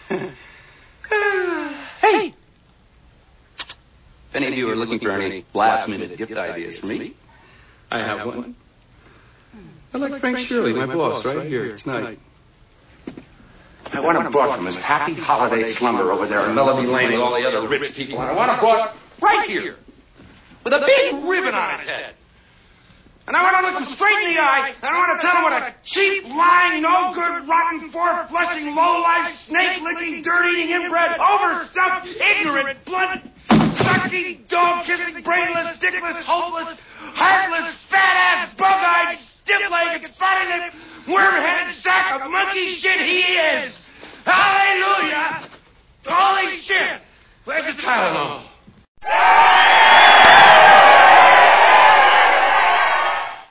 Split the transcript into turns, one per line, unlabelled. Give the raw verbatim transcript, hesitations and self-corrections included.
Hey! If any of you are looking for any last-minute gift ideas for me, I have one. I like Frank Shirley, my boss, right here tonight.
I want him brought from his happy holiday slumber over there in Melody Lane with all the other rich people. And I want him brought right here with a big ribbon on his head. And I want to look him straight in the eye, and I want to tell him what a cheap, lying, no-good, rotten, four-flushing, low-life, snake-licking, dirt-eating, inbred, overstuffed, ignorant, blood-sucking, dog-kissing, brainless, dickless, hopeless, heartless, fat-ass, bug-eyed, stiff-legged, spotted-lipped, worm-headed sack of monkey shit he is. Hallelujah! Holy shit! Where's the Tylenol?